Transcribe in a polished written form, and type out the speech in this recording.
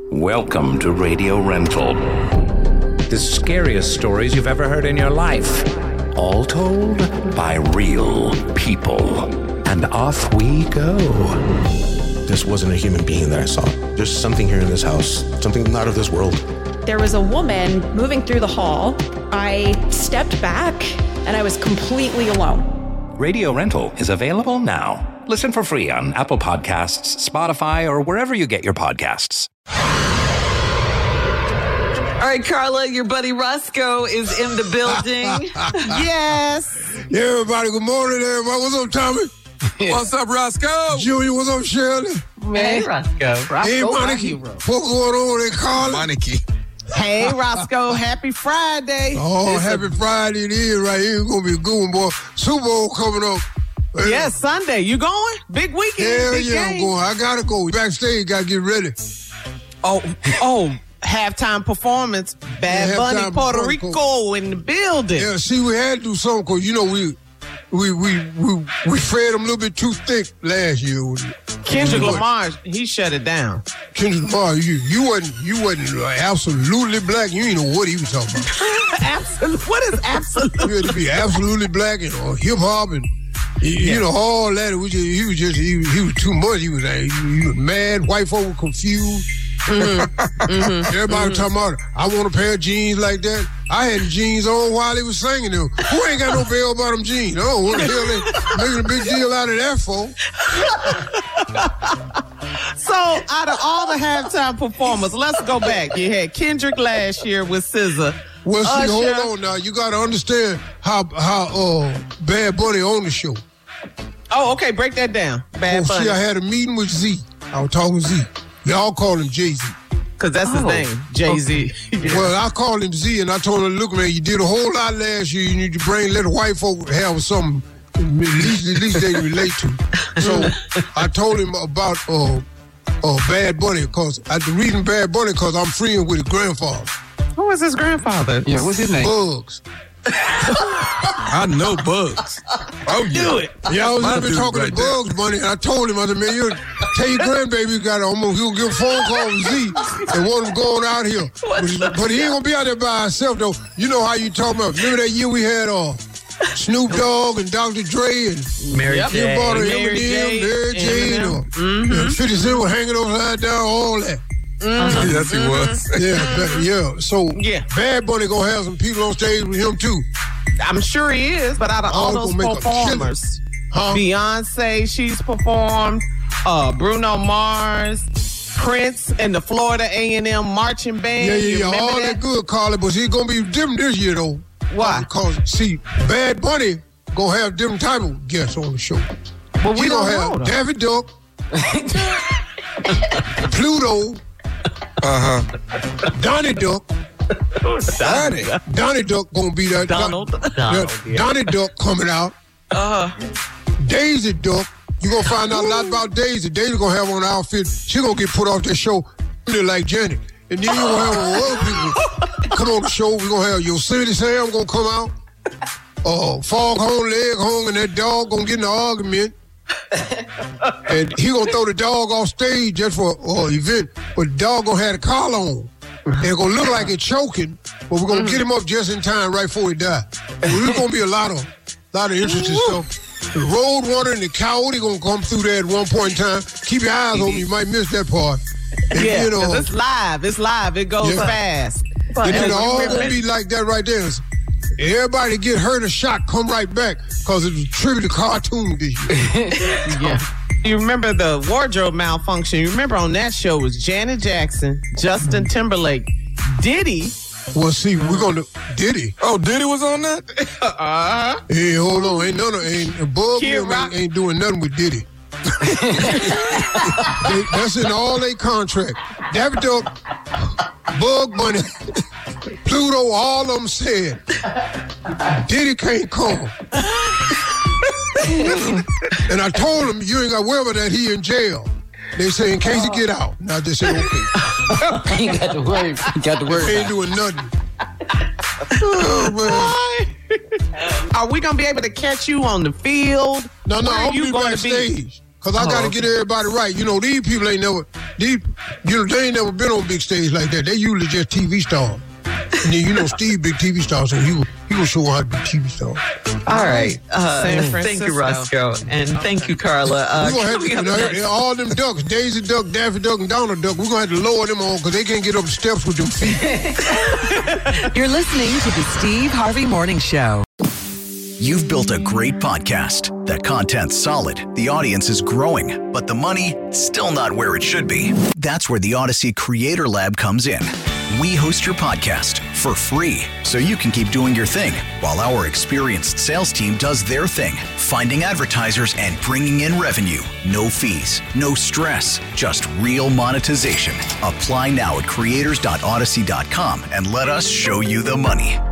Welcome to Radio Rental. The scariest stories you've ever heard in your life. All told by real people. And off we go. This wasn't a human being that I saw. There's something here in this house, something not of this world. There was a woman moving through the hall. I stepped back and I was completely alone. Radio Rental is available now. Listen for free on Apple Podcasts, Spotify, or wherever you get your podcasts. All right, Carla, your buddy Roscoe is in the building. Yes. Yeah, everybody. Good morning, everybody. What's up, Tommy? What's up, Roscoe? Junior, what's up, Shirley? Hey, Roscoe. Hey, Monica. What's going on there, Carla? Monica. Hey, Roscoe. Happy Friday. Oh, happy Friday it is right here. It's going to be a good one, boy. Super Bowl coming up. Yes, Sunday. You going? Big weekend. Hell big yeah, game. I'm going. I got to go. Backstage, got to get ready. Oh, halftime performance. Bad Bunny, halftime Puerto performance. Rico in the building. Yeah, see, we had to do something because, you know, we fed them a little bit too thick last year. Kendrick Lamar, he shut it down. Kendrick Lamar, you wasn't absolutely black. You didn't know what he was talking about. Absolute. What is absolute? You had to be absolutely black and hip hop and you know all that. He was too much. He was mad. White folk were confused. Everybody was talking about, I want a pair of jeans like that. I had the jeans on while they was singing them. Who ain't got no bell bottom jeans? Oh, what the hell they making a big deal out of that for? So, out of all the halftime performers, let's go back. You had Kendrick last year with SZA. Well, see, Usher. hold on now. You got to understand how Bad Bunny on the show. Oh, okay. Break that down. Bad Bunny. See, I had a meeting with Z. I was talking to Z. Y'all call him Jay-Z. Because that's his name, Jay-Z. Well, I called him Z, and I told him, look, man, you did a whole lot last year. You need to let the white folk have something at least they relate to. So I told him about Bad Bunny, because the reason Bad Bunny, because I'm friends with his grandfather. Who is his grandfather? Yeah, what's his name? Bugs. I know Bugs. Oh, yeah. Do it. Yeah, I was My been dude talking right to there. Bugs Bunny, and I told him, I said, man, you tell your grandbaby you got he'll give a phone call to Z and want him going out here. But he ain't gonna be out there by himself, though. You know how you talking about. Remember that year we had Snoop Dogg and Dr. Dre and Mary Eminem, J. Mary J. 50 Cent was hanging upside down, all that. Yes, he was. Yeah. So Bad Bunny gonna have some people on stage with him too. I'm sure he is, but out of all those gonna make a performers, Beyonce, she's performed, Bruno Mars, Prince, and the Florida A&M marching band. Yeah, all that good, Carly, but he's gonna be different this year though. Why? Because see, Bad Bunny gonna have different type of guests on the show. But we He don't gonna know have them. Daffy Duck, Pluto, Donnie Duck. Donnie Duck gonna be there. Donald, Donnie Duck coming out. Daisy Duck. You gonna find out a lot about Daisy. Daisy gonna have on an outfit. She gonna get put off that show like Janet. And then you gonna have other people come on the show. We gonna have Yosemite Sam gonna come out. Foghorn Leghorn and that dog gonna get in an argument. And he gonna throw the dog off stage just for event. But the dog gonna have the collar on. And it's gonna look like it's choking, but we're gonna get him up just in time right before he die. There's gonna be a lot of interesting stuff. The Road Runner and the Coyote gonna come through there at one point in time. Keep your eyes open, you might miss that part. And, Yeah, 'cause it's live. It goes fast. And then all gonna be like that right there. Everybody get hurt or shot, come right back, because it's a tribute to cartoon this year. Yeah. You remember the wardrobe malfunction? You remember on that show was Janet Jackson, Justin Timberlake, Diddy. Well, see, we're gonna Diddy. Oh, Diddy was on that? Hey, hold on, Bug Kid them Rock. ain't doing nothing with Diddy. That's in all they contract. Daffy Duck, Bug Bunny, Pluto, all of them said Diddy can't come. And I told him, you ain't got to worry about that, he in jail. They say, in case he get out. And I just said, okay. Ain't got to worry. Ain't doing nothing. Oh, man. Are we gonna be able to catch you on the field? No, Where I'm are you going to be gonna be? backstage. Because I got to get everybody right. You know, these people ain't never, they ain't never been on big stage like that. They usually just TV stars. And then, you know, Steve, big TV star, so he will show how to be TV star. All right. Thank you, Roscoe. And thank you, Carla. All them ducks, Daisy Duck, Daffy Duck, and Donald Duck, we're going to have to lower them on because they can't get up the steps with them feet. You're listening to the Steve Harvey Morning Show. You've built a great podcast. The content's solid, the audience is growing, but the money, still not where it should be. That's where the Odyssey Creator Lab comes in. We host your podcast for free so you can keep doing your thing while our experienced sales team does their thing, finding advertisers and bringing in revenue. No fees, no stress, just real monetization. Apply now at creators.odyssey.com and let us show you the money.